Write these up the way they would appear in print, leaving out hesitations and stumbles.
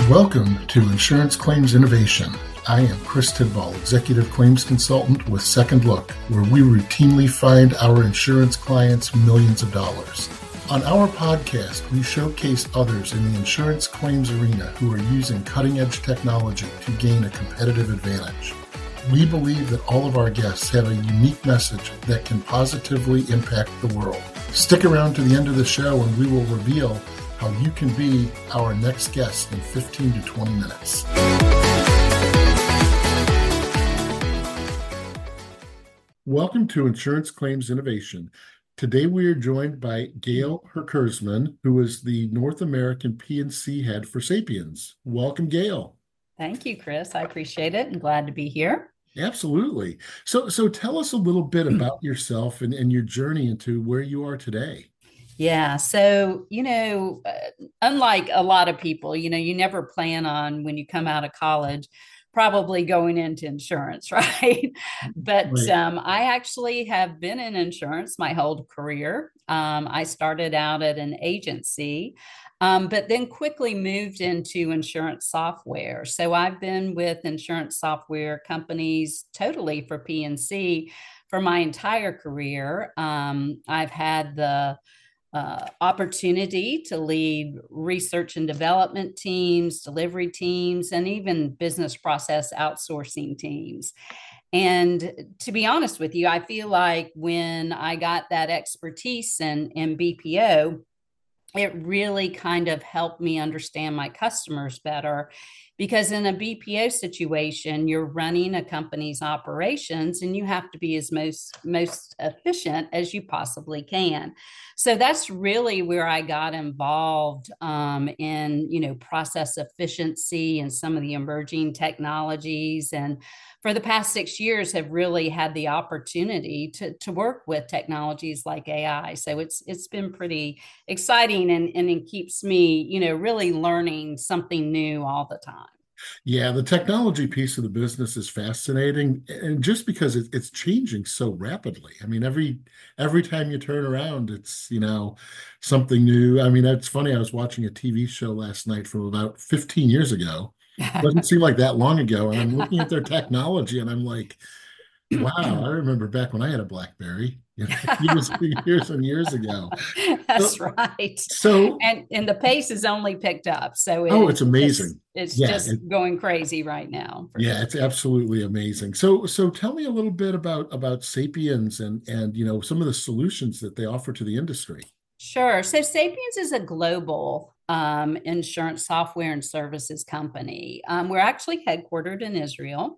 Welcome to Insurance Claims Innovation. I am Chris Tidball, Executive Claims Consultant with Second Look, where we routinely find our insurance clients millions of dollars. On our podcast, we showcase others in the insurance claims arena who are using cutting-edge technology to gain a competitive advantage. We believe that all of our guests have a unique message that can positively impact the world. Stick around to the end of the show and we will reveal how you can be our next guest in 15 to 20 minutes. Welcome to Insurance Claims Innovation. Today we are joined by Gail Herkersman, who is the North American P&C head for Sapiens. Welcome, Gail. Thank you, Chris. I appreciate it and glad to be here. Absolutely. So tell us a little bit about yourself and your journey into where you are today. Yeah. So, unlike a lot of people, you never plan on when you come out of college, probably going into insurance, right? But Right. I actually have been in insurance my whole career. I started out at an agency, but then quickly moved into insurance software. So I've been with insurance software companies totally for P&C for my entire career. I've had the opportunity to lead research and development teams, delivery teams, and even business process outsourcing teams. And to be honest with you, I feel like when I got that expertise in BPO, it really kind of helped me understand my customers better. Because in a BPO situation, you're running a company's operations and you have to be as most efficient as you possibly can. So that's really where I got involved in process efficiency and some of the emerging technologies. And for the past 6 years, have really had the opportunity to work with technologies like AI. So it's been pretty exciting and it keeps me really learning something new all the time. Yeah, the technology piece of the business is fascinating, and just because it's changing so rapidly. I mean, every time you turn around, it's something new. I mean, it's funny. I was watching a TV show last night from about 15 years ago. Doesn't seem like that long ago, and I'm looking at their technology, and I'm like, wow, I remember back when I had a BlackBerry, years and years ago. That's So, right. so And the pace has only picked up. So oh, it's amazing. it's Yeah, just going crazy right now for yeah, sure. it's absolutely amazing. So tell me a little bit about Sapiens and some of the solutions that they offer to the industry. Sure. So Sapiens is a global insurance software and services company. We're actually headquartered in Israel.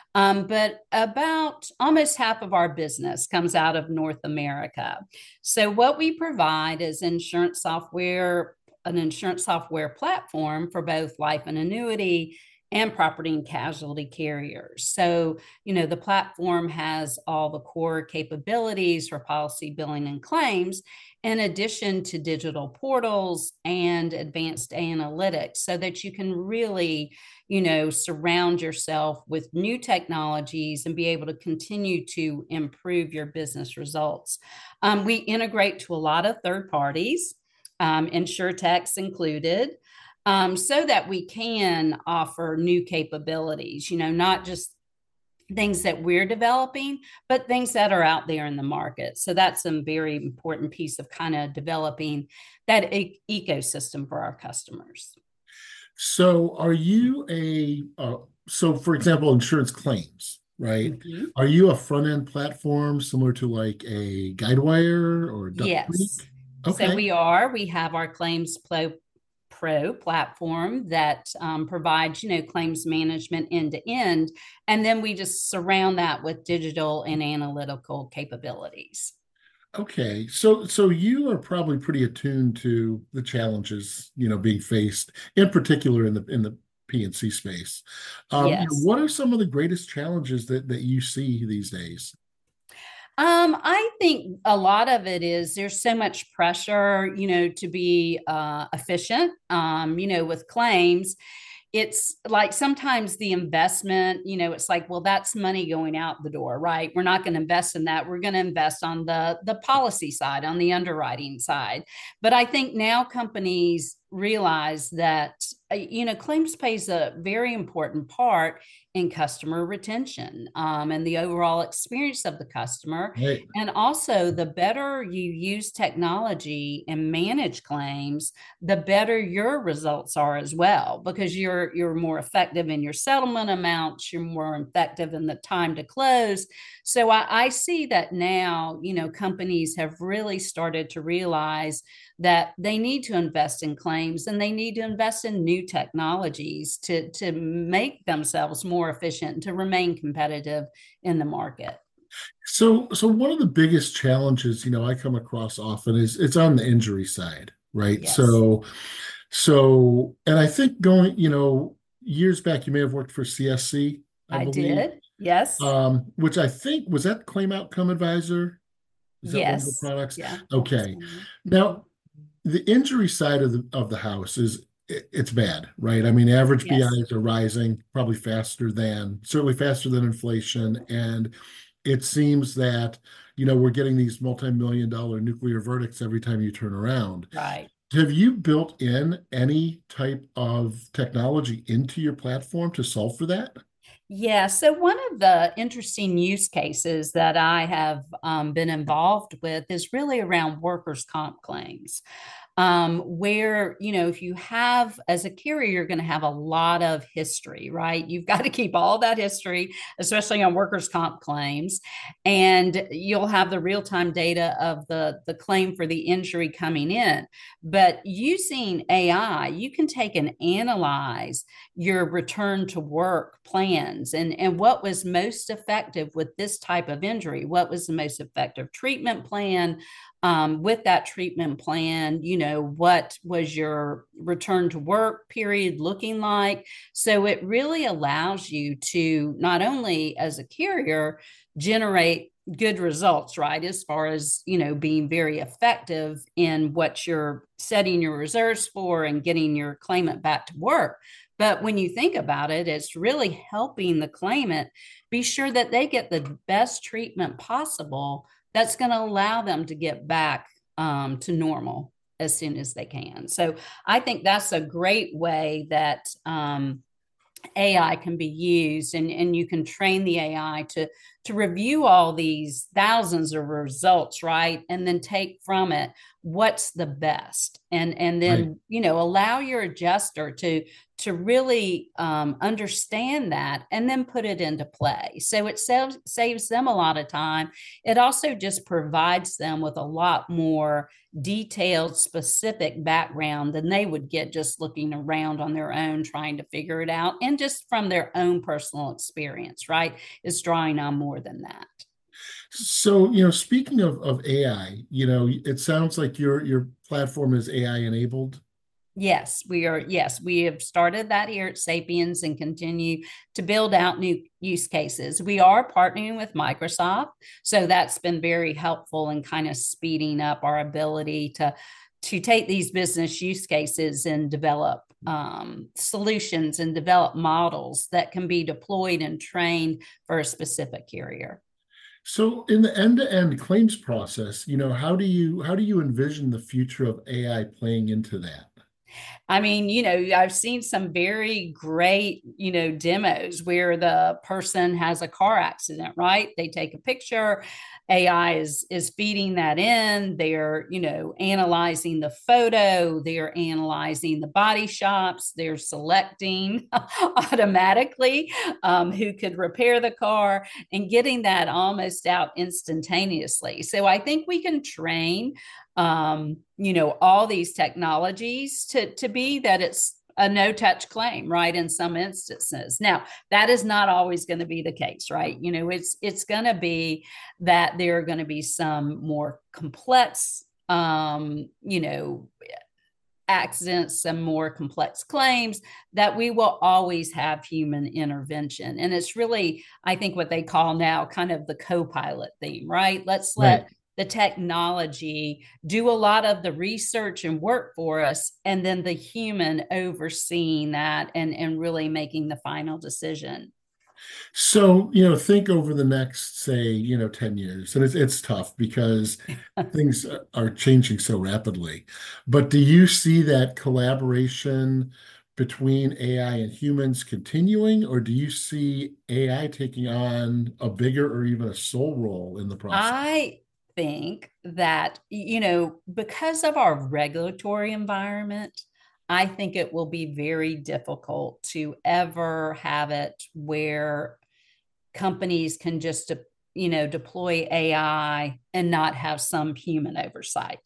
But about almost half of our business comes out of North America. So, what we provide is insurance software, an insurance software platform for both life and annuity and property and casualty carriers. So, the platform has all the core capabilities for policy billing and claims, in addition to digital portals and advanced analytics, so that you can really surround yourself with new technologies and be able to continue to improve your business results. We integrate to a lot of third parties, InsurTechs included, so that we can offer new capabilities, not just things that we're developing, but things that are out there in the market. So that's a very important piece of kind of developing that ecosystem for our customers. So are you so for example, insurance claims, right? Mhm. Are you a front end platform similar to like a Guidewire or Duck Yes. Creek? So Okay. we have our Pro platform that provides, claims management end to end. And then we just surround that with digital and analytical capabilities. Okay. So you are probably pretty attuned to the challenges, being faced, in particular in the P&C space. Yes. What are some of the greatest challenges that you see these days? I think a lot of it is there's so much pressure, to be efficient, with claims. It's like sometimes the investment, it's like, well, that's money going out the door, right? We're not going to invest in that. We're going to invest on the policy side, on the underwriting side. But I think now companies realize that claims pays a very important part in customer retention, and the overall experience of the customer. Right. And also, the better you use technology and manage claims, the better your results are as well, because you're more effective in your settlement amounts, you're more effective in the time to close. So I see that now, companies have really started to realize that they need to invest in claims, and they need to invest in new technologies to make themselves more efficient and to remain competitive in the market. So one of the biggest challenges, I come across often is it's on the injury side, right? Yes, And I think years back, you may have worked for CSC, I I believe, did. Yes, which I think was that Claim Outcome Advisor? Is that one of the yes, products? yeah, that was Okay. one. Now, the injury side of the house it's bad, right? I mean, average Yes. BIs are rising probably certainly faster than inflation, and it seems that we're getting these multi-million dollar nuclear verdicts every time you turn around. Right. Have you built in any type of technology into your platform to solve for that? Yeah. So, one of the interesting use cases that I have been involved with is really around workers' comp claims, where, if you have, as a carrier, you're going to have a lot of history, right? You've got to keep all that history, especially on workers' comp claims. And you'll have the real time data of the claim for the injury coming in. But using AI, you can take and analyze your return to work plans, and what was most effective with this type of injury, what was the most effective treatment plan, with that treatment plan, what was your return to work period looking like? So it really allows you to not only as a carrier generate good results, right? As far as, being very effective in what you're setting your reserves for and getting your claimant back to work. But when you think about it, it's really helping the claimant be sure that they get the best treatment possible that's going to allow them to get back to normal as soon as they can. So I think that's a great way that AI can be used, and you can train the AI to review all these thousands of results, right? And then take from it what's the best, and Right. then allow your adjuster to really understand that and then put it into play. So it saves them a lot of time. It also just provides them with a lot more detailed, specific background than they would get just looking around on their own, trying to figure it out. And just from their own personal experience, right? It's drawing on more than that. So, speaking of AI, it sounds like your platform is AI enabled. Yes, we are. Yes, we have started that here at Sapiens and continue to build out new use cases. We are partnering with Microsoft, so that's been very helpful in kind of speeding up our ability to take these business use cases and develop solutions and develop models that can be deployed and trained for a specific carrier. So in the end-to-end claims process, how do you envision the future of AI playing into that? I mean, I've seen some very great, demos where the person has a car accident, right? They take a picture, AI is feeding that in. They're, analyzing the photo, they're analyzing the body shops, they're selecting automatically who could repair the car and getting that almost out instantaneously. So I think we can train all these technologies to be that it's a no touch claim, right? In some instances. Now, that is not always going to be the case, right? It's going to be that there are going to be some more complex, accidents, some more complex claims that we will always have human intervention. And it's really, I think, what they call now kind of the co-pilot theme, right? Let's Right. let the technology do a lot of the research and work for us, and then the human overseeing that and really making the final decision. So, think over the next, say, 10 years, and it's tough because things are changing so rapidly. But do you see that collaboration between AI and humans continuing, or do you see AI taking on a bigger or even a sole role in the process? I think that, because of our regulatory environment, I think it will be very difficult to ever have it where companies can just deploy AI and not have some human oversight.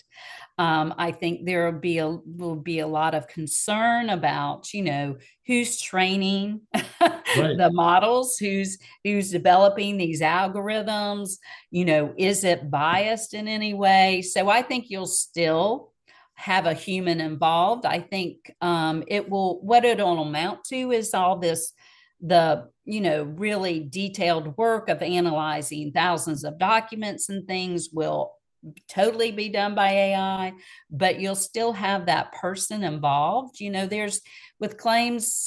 I think there will be a lot of concern about who's training Right. the models, who's developing these algorithms. Is it biased in any way? So I think you'll still have a human involved. I think what it'll amount to is all this, the really detailed work of analyzing thousands of documents and things will totally be done by AI, but you'll still have that person involved. There's with claims,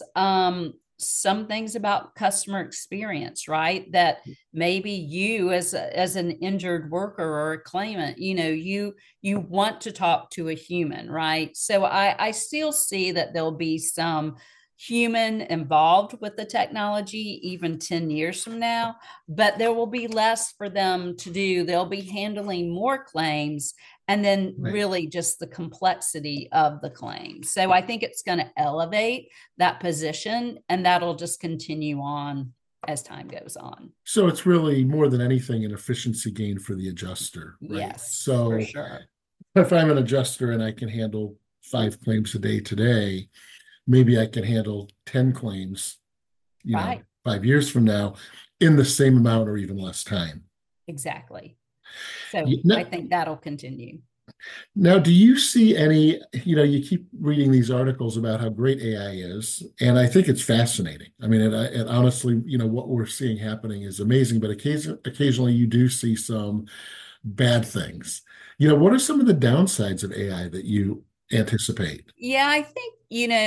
some things about customer experience, right? That maybe you as an injured worker or a claimant, you want to talk to a human, right? So I still see that there'll be some human involved with the technology even 10 years from now, but there will be less for them to do. They'll be handling more claims and then Right. really just the complexity of the claim. So I think it's going to elevate that position, and that'll just continue on as time goes on. So it's really more than anything an efficiency gain for the adjuster, right? Yes, for So sure. if I'm an adjuster and I can handle 5 claims a day today, maybe I can handle 10 claims, Right. 5 years from now in the same amount or even less time. Exactly. So I Now, think that'll continue. now, do you see any, you keep reading these articles about how great AI is, and I think it's fascinating. I mean, and honestly, what we're seeing happening is amazing, but occasionally you do see some bad things. What are some of the downsides of AI that you anticipate? Yeah, I think,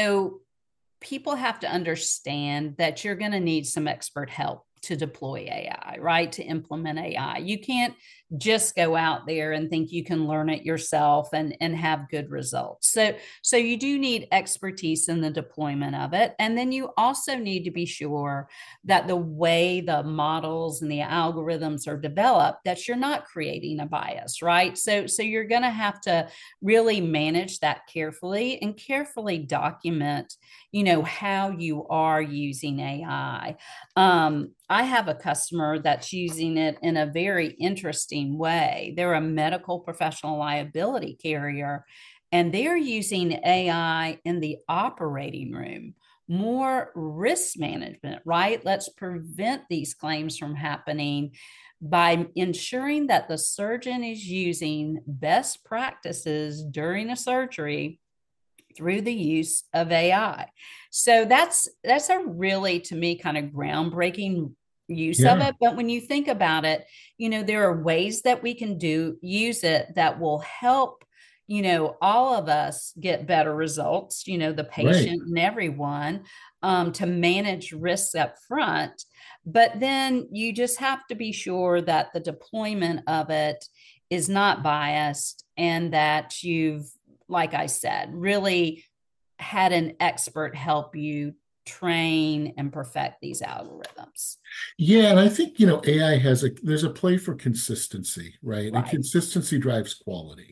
people have to understand that you're going to need some expert help to deploy AI, right? To implement AI. You can't just go out there and think you can learn it yourself and have good results. So you do need expertise in the deployment of it. And then you also need to be sure that the way the models and the algorithms are developed, that you're not creating a bias, right? So you're going to have to really manage that carefully and carefully document how you are using AI. I have a customer that's using it in a very interesting way. They're a medical professional liability carrier, and they're using AI in the operating room. More risk management, right? Let's prevent these claims from happening by ensuring that the surgeon is using best practices during a surgery through the use of AI. So that's a really, to me, kind of groundbreaking use of Yeah, it. But when you think about it, there are ways that we can use it that will help, all of us get better results, the right. patient and everyone, to manage risks up front. But then you just have to be sure that the deployment of it is not biased and that you've, like I said, really had an expert help you train and perfect these algorithms. Yeah, and I think, AI there's a play for consistency, right? And Right. consistency drives quality.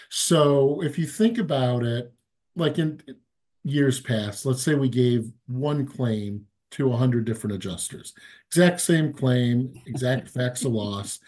So if you think about it, like in years past, let's say we gave one claim to 100 different adjusters, exact same claim, exact facts of loss,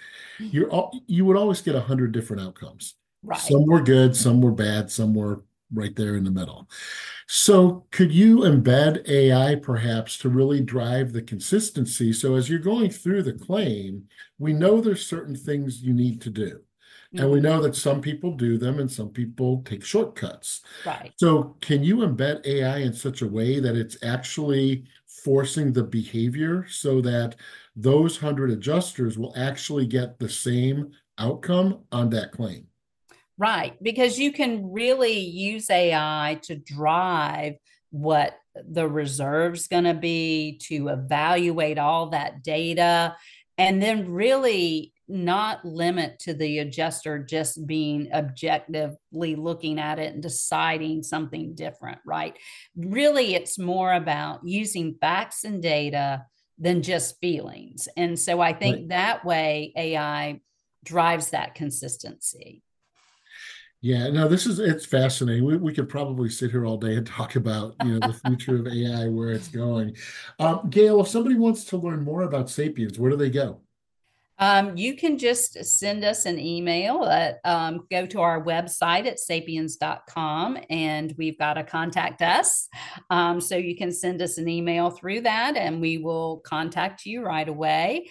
you would always get 100 different outcomes. Right. Some were good, some were bad, some were right there in the middle. So, could you embed AI perhaps to really drive the consistency? So, as you're going through the claim, we know there's certain things you need to do. And we Mm-hmm. know that some people do them and some people take shortcuts. Right. So, can you embed AI in such a way that it's actually forcing the behavior so that those 100 adjusters will actually get the same outcome on that claim? Right. Because you can really use AI to drive what the reserve's going to be, to evaluate all that data, and then really not limit to the adjuster just being objectively looking at it and deciding something different, right? Really, it's more about using facts and data than just feelings. And so I think that way AI drives that consistency. Yeah, no, it's fascinating. We could probably sit here all day and talk about, the future of AI, where it's going. Gail, if somebody wants to learn more about Sapiens, where do they go? You can just send us an email go to our website at sapiens.com, and we've got a contact us. So you can send us an email through that and we will contact you right away.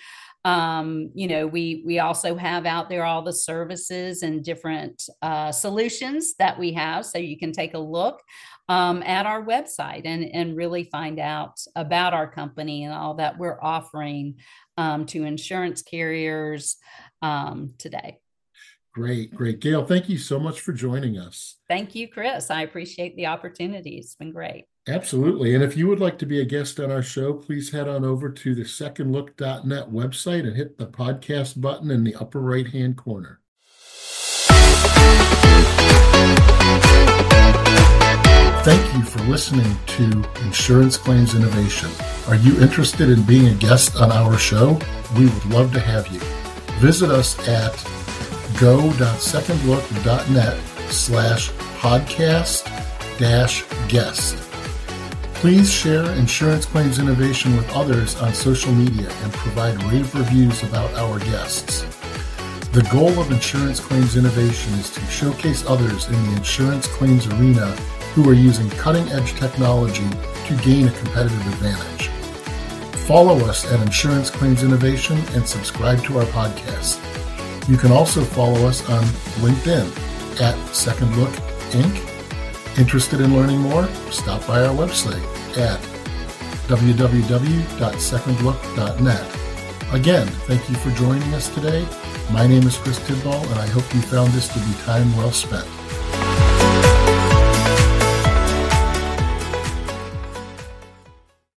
We also have out there all the services and different solutions that we have. So you can take a look at our website and really find out about our company and all that we're offering to insurance carriers today. Great. Gail, thank you so much for joining us. Thank you, Chris. I appreciate the opportunity. It's been great. Absolutely. And if you would like to be a guest on our show, please head on over to the secondlook.net website and hit the podcast button in the upper right-hand corner. Thank you for listening to Insurance Claims Innovation. Are you interested in being a guest on our show? We would love to have you. Visit us at go.secondlook.net/podcast-guest. Please share Insurance Claims Innovation with others on social media and provide rave reviews about our guests. The goal of Insurance Claims Innovation is to showcase others in the insurance claims arena who are using cutting-edge technology to gain a competitive advantage. Follow us at Insurance Claims Innovation and subscribe to our podcast. You can also follow us on LinkedIn at Second Look Inc. Interested in learning more? Stop by our website at www.secondlook.net. Again, thank you for joining us today. My name is Chris Tidball, and I hope you found this to be time well spent.